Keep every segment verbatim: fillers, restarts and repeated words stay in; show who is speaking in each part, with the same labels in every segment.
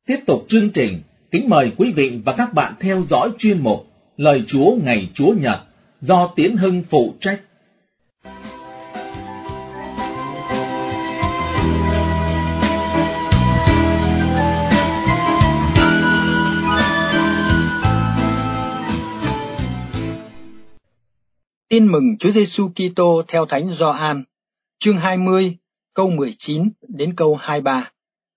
Speaker 1: Tiếp tục chương trình, kính mời quý vị và các bạn theo dõi chuyên mục Lời Chúa ngày Chúa Nhật do Tiến Hưng phụ trách.
Speaker 2: Tin mừng Chúa Giêsu Kitô theo Thánh Gioan, chương hai mươi, câu mười chín đến câu hai mươi ba.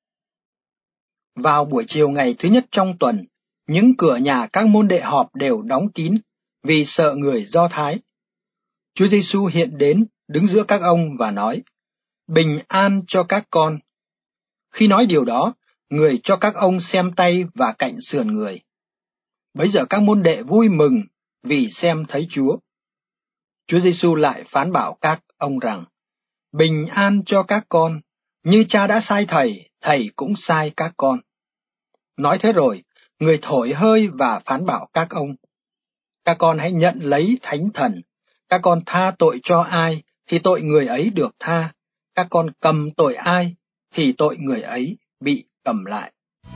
Speaker 2: Vào buổi chiều ngày thứ nhất trong tuần, những cửa nhà các môn đệ họp đều đóng kín vì sợ người Do Thái. Chúa Giêsu hiện đến, đứng giữa các ông và nói: "Bình an cho các con." Khi nói điều đó, người cho các ông xem tay và cạnh sườn người. Bấy giờ các môn đệ vui mừng vì xem thấy Chúa. Chúa Giêsu lại phán bảo các ông rằng: "Bình an cho các con, như Cha đã sai thầy, thầy cũng sai các con." Nói thế rồi, người thổi hơi và phán bảo các ông: "Các con hãy nhận lấy Thánh Thần. Các con tha tội cho ai thì tội người ấy được tha, các con cầm tội ai thì tội người ấy bị cầm lại."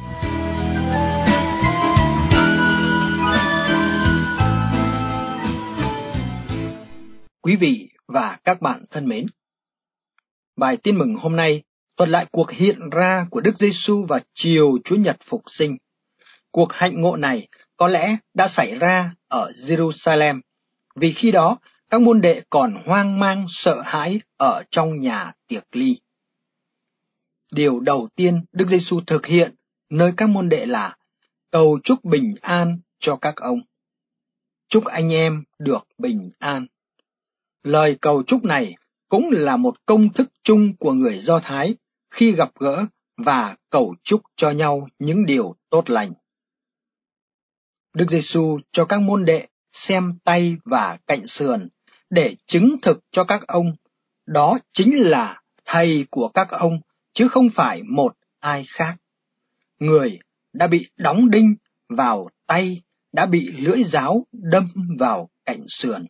Speaker 2: Quý vị và các bạn thân mến, bài tin mừng hôm nay thuật lại cuộc hiện ra của Đức Giêsu vào chiều Chúa Nhật Phục sinh. Cuộc hạnh ngộ này có lẽ đã xảy ra ở Jerusalem, vì khi đó các môn đệ còn hoang mang sợ hãi ở trong nhà tiệc ly. Điều đầu tiên Đức Giêsu thực hiện nơi các môn đệ là cầu chúc bình an cho các ông. Chúc anh em được bình an. Lời cầu chúc này cũng là một công thức chung của người Do Thái khi gặp gỡ và cầu chúc cho nhau những điều tốt lành. Đức Giêsu cho các môn đệ xem tay và cạnh sườn để chứng thực cho các ông đó chính là thầy của các ông, chứ không phải một ai khác. Người đã bị đóng đinh vào tay, đã bị lưỡi giáo đâm vào cạnh sườn.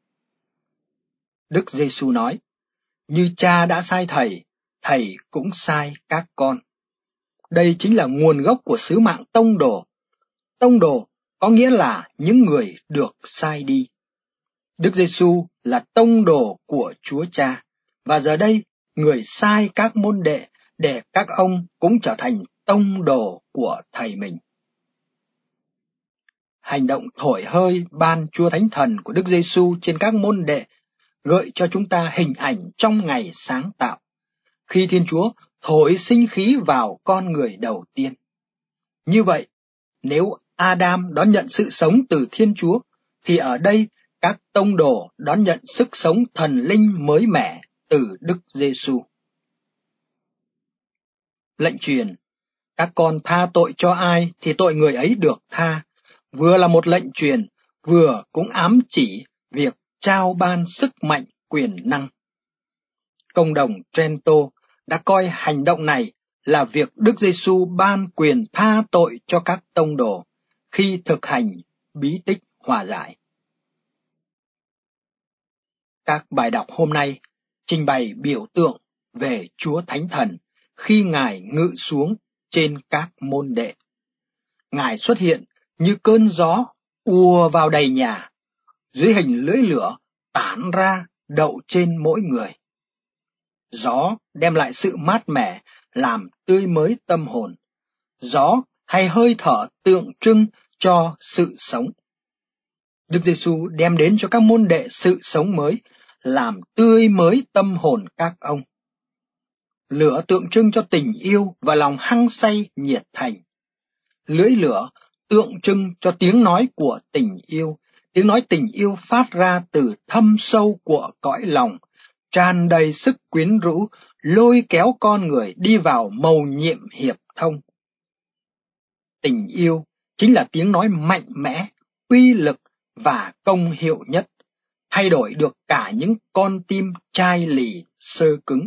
Speaker 2: Đức Giêsu nói: "Như Cha đã sai thầy, thầy cũng sai các con." Đây chính là nguồn gốc của sứ mạng tông đồ. Tông đồ có nghĩa là những người được sai đi. Đức Giêsu là tông đồ của Chúa Cha, và giờ đây người sai các môn đệ để các ông cũng trở thành tông đồ của thầy mình. Hành động thổi hơi ban Chúa Thánh Thần của Đức Giêsu trên các môn đệ gợi cho chúng ta hình ảnh trong ngày sáng tạo, khi Thiên Chúa thổi sinh khí vào con người đầu tiên. Như vậy, nếu Adam đón nhận sự sống từ Thiên Chúa, thì ở đây các tông đồ đón nhận sức sống thần linh mới mẻ từ Đức Giêsu. Lệnh truyền "Các con tha tội cho ai thì tội người ấy được tha" vừa là một lệnh truyền, vừa cũng ám chỉ việc trao ban sức mạnh quyền năng. Công đồng Trento đã coi hành động này là việc Đức Giêsu ban quyền tha tội cho các tông đồ khi thực hành bí tích hòa giải. Các bài đọc hôm nay trình bày biểu tượng về Chúa Thánh Thần khi Ngài ngự xuống trên các môn đệ. Ngài xuất hiện như cơn gió ùa vào đầy nhà, dưới hình lưỡi lửa tản ra đậu trên mỗi người. Gió đem lại sự mát mẻ, làm tươi mới tâm hồn. Gió hay hơi thở tượng trưng cho sự sống. Đức Giêsu đem đến cho các môn đệ sự sống mới, làm tươi mới tâm hồn các ông. Lửa tượng trưng cho tình yêu và lòng hăng say nhiệt thành. Lưỡi lửa tượng trưng cho tiếng nói của tình yêu, tiếng nói tình yêu phát ra từ thâm sâu của cõi lòng, tràn đầy sức quyến rũ, lôi kéo con người đi vào mầu nhiệm hiệp thông. Tình yêu chính là tiếng nói mạnh mẽ, uy lực và công hiệu nhất, thay đổi được cả những con tim chai lì xơ cứng.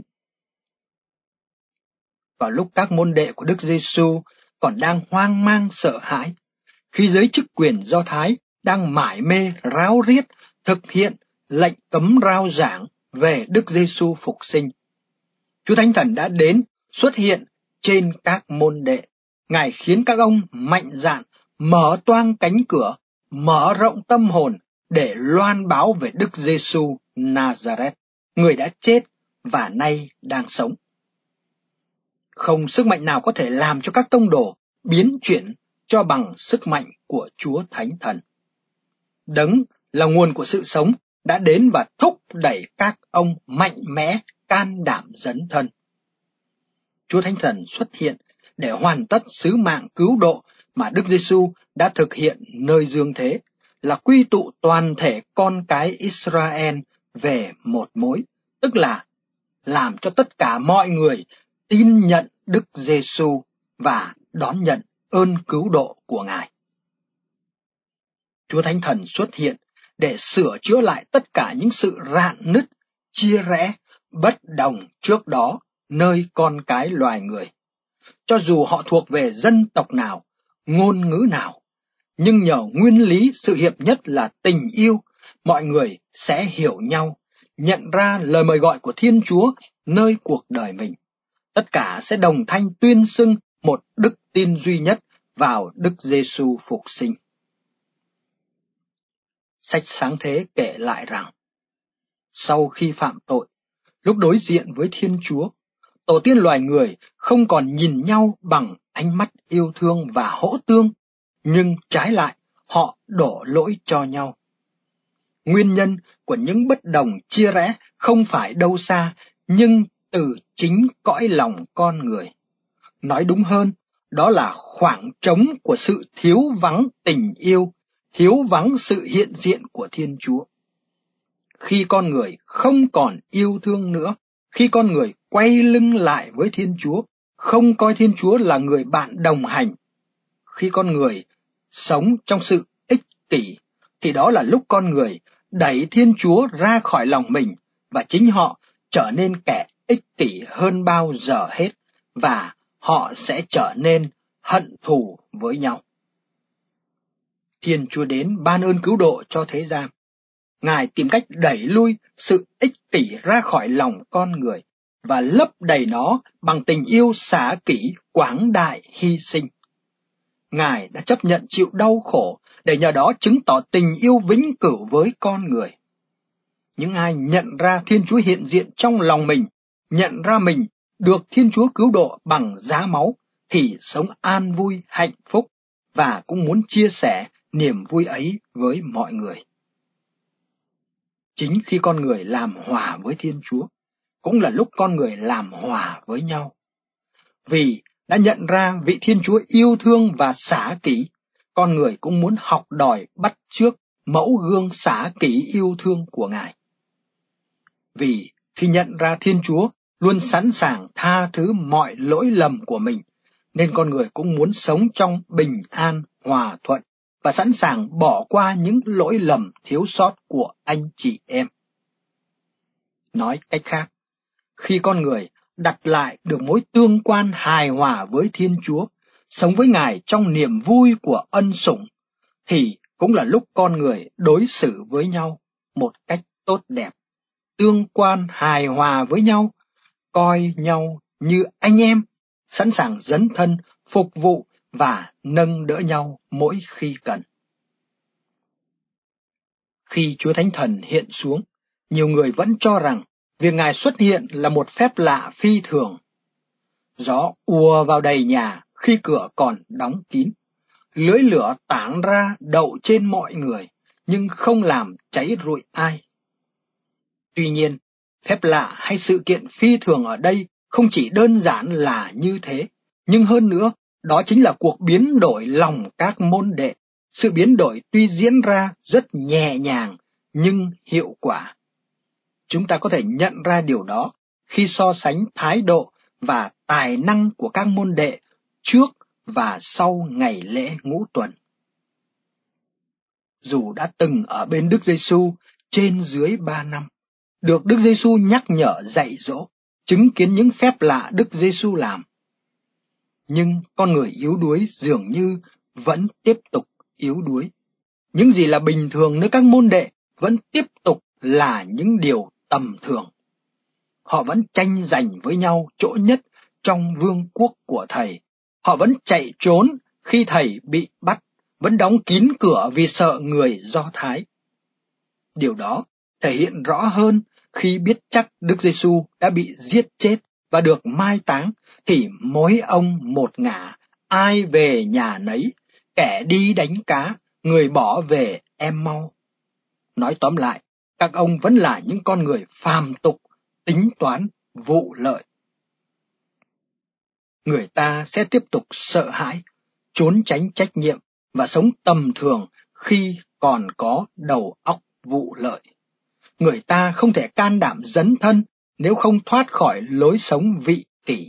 Speaker 2: Vào lúc các môn đệ của Đức Giêsu còn đang hoang mang sợ hãi, khi giới chức quyền Do Thái đang mải mê ráo riết thực hiện lệnh cấm rao giảng về Đức Giêsu phục sinh, Chúa Thánh Thần đã đến xuất hiện trên các môn đệ. Ngài khiến các ông mạnh dạn mở toang cánh cửa, mở rộng tâm hồn để loan báo về Đức Giêsu Nazareth, người đã chết và nay đang sống. Không sức mạnh nào có thể làm cho các tông đồ biến chuyển cho bằng sức mạnh của Chúa Thánh Thần. Đấng là nguồn của sự sống đã đến và thúc đẩy các ông mạnh mẽ, can đảm dấn thân. Chúa Thánh Thần xuất hiện để hoàn tất sứ mạng cứu độ mà Đức Giêsu đã thực hiện nơi dương thế, là quy tụ toàn thể con cái Israel về một mối, tức là làm cho tất cả mọi người tin nhận Đức Giêsu và đón nhận ơn cứu độ của Ngài. Chúa Thánh Thần xuất hiện để sửa chữa lại tất cả những sự rạn nứt, chia rẽ, bất đồng trước đó nơi con cái loài người. Cho dù họ thuộc về dân tộc nào, ngôn ngữ nào, nhưng nhờ nguyên lý sự hiệp nhất là tình yêu, mọi người sẽ hiểu nhau, nhận ra lời mời gọi của Thiên Chúa nơi cuộc đời mình. Tất cả sẽ đồng thanh tuyên xưng một đức tin duy nhất vào Đức Giêsu phục sinh. Sách Sáng Thế kể lại rằng, sau khi phạm tội, lúc đối diện với Thiên Chúa, tổ tiên loài người không còn nhìn nhau bằng ánh mắt yêu thương và hỗ tương, nhưng trái lại họ đổ lỗi cho nhau. Nguyên nhân của những bất đồng chia rẽ không phải đâu xa, nhưng từ chính cõi lòng con người. Nói đúng hơn, đó là khoảng trống của sự thiếu vắng tình yêu, thiếu vắng sự hiện diện của Thiên Chúa. Khi con người không còn yêu thương nữa, khi con người quay lưng lại với Thiên Chúa, không coi Thiên Chúa là người bạn đồng hành, khi con người sống trong sự ích kỷ, thì đó là lúc con người đẩy Thiên Chúa ra khỏi lòng mình và chính họ trở nên kẻ ích kỷ hơn bao giờ hết, và họ sẽ trở nên hận thù với nhau. Thiên Chúa đến ban ơn cứu độ cho thế gian. Ngài tìm cách đẩy lui sự ích kỷ ra khỏi lòng con người và lấp đầy nó bằng tình yêu xả kỷ quảng đại hy sinh. Ngài đã chấp nhận chịu đau khổ để nhờ đó chứng tỏ tình yêu vĩnh cửu với con người. Những ai nhận ra Thiên Chúa hiện diện trong lòng mình, nhận ra mình được Thiên Chúa cứu độ bằng giá máu, thì sống an vui, hạnh phúc và cũng muốn chia sẻ niềm vui ấy với mọi người. Chính khi con người làm hòa với Thiên Chúa, cũng là lúc con người làm hòa với nhau. Vì đã nhận ra vị Thiên Chúa yêu thương và xả kỷ, con người cũng muốn học đòi bắt chước mẫu gương xả kỷ yêu thương của Ngài. Vì khi nhận ra Thiên Chúa luôn sẵn sàng tha thứ mọi lỗi lầm của mình, nên con người cũng muốn sống trong bình an, hòa thuận và sẵn sàng bỏ qua những lỗi lầm thiếu sót của anh chị em. Nói cách khác, khi con người đặt lại được mối tương quan hài hòa với Thiên Chúa, sống với Ngài trong niềm vui của ân sủng, thì cũng là lúc con người đối xử với nhau một cách tốt đẹp, tương quan hài hòa với nhau, coi nhau như anh em, sẵn sàng dấn thân, phục vụ và nâng đỡ nhau mỗi khi cần. Khi Chúa Thánh Thần hiện xuống, nhiều người vẫn cho rằng việc Ngài xuất hiện là một phép lạ phi thường. Gió ùa vào đầy nhà khi cửa còn đóng kín. Lưỡi lửa tản ra đậu trên mọi người, nhưng không làm cháy rụi ai. Tuy nhiên, phép lạ hay sự kiện phi thường ở đây không chỉ đơn giản là như thế, nhưng hơn nữa, đó chính là cuộc biến đổi lòng các môn đệ. Sự biến đổi tuy diễn ra rất nhẹ nhàng, nhưng hiệu quả. Chúng ta có thể nhận ra điều đó khi so sánh thái độ và tài năng của các môn đệ trước và sau ngày lễ ngũ tuần. Dù đã từng ở bên Đức Giêsu trên dưới ba năm, được Đức Giêsu nhắc nhở dạy dỗ, chứng kiến những phép lạ Đức Giêsu làm, nhưng con người yếu đuối dường như vẫn tiếp tục yếu đuối. Những gì là bình thường nơi các môn đệ vẫn tiếp tục là những điều tầm thường. Họ vẫn tranh giành với nhau chỗ nhất trong vương quốc của Thầy, Họ vẫn chạy trốn khi thầy bị bắt, vẫn đóng kín cửa vì sợ người Do Thái. Điều đó thể hiện rõ hơn khi biết chắc Đức Giêsu đã bị giết chết và được mai táng, thì mỗi ông một ngả, ai về nhà nấy, kẻ đi đánh cá, người bỏ về Em-mau. Nói tóm lại, các ông vẫn là những con người phàm tục, tính toán, vụ lợi. Người ta sẽ tiếp tục sợ hãi, trốn tránh trách nhiệm và sống tầm thường khi còn có đầu óc vụ lợi. Người ta không thể can đảm dấn thân nếu không thoát khỏi lối sống vị kỷ.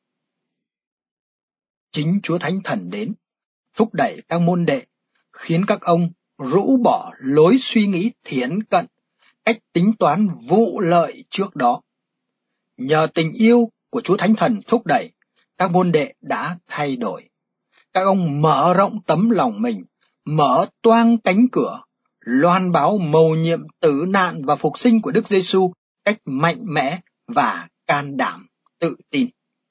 Speaker 2: Chính Chúa Thánh Thần đến, thúc đẩy các môn đệ, khiến các ông rũ bỏ lối suy nghĩ thiển cận, cách tính toán vụ lợi trước đó. Nhờ tình yêu của Chúa Thánh Thần thúc đẩy, các môn đệ đã thay đổi. Các ông mở rộng tấm lòng mình, mở toang cánh cửa, loan báo mầu nhiệm tử nạn và phục sinh của Đức Giêsu cách mạnh mẽ và can đảm, tự tin.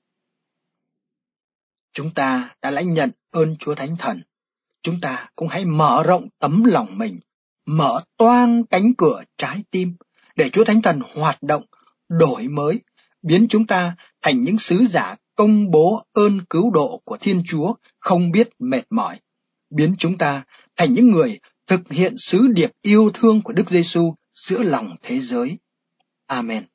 Speaker 2: Chúng ta đã lãnh nhận ơn Chúa Thánh Thần. Chúng ta cũng hãy mở rộng tấm lòng mình, mở toang cánh cửa trái tim để Chúa Thánh Thần hoạt động, đổi mới, biến chúng ta thành những sứ giả công bố ơn cứu độ của Thiên Chúa không biết mệt mỏi, biến chúng ta thành những người thực hiện sứ điệp yêu thương của Đức Giêsu giữa lòng thế giới. Amen.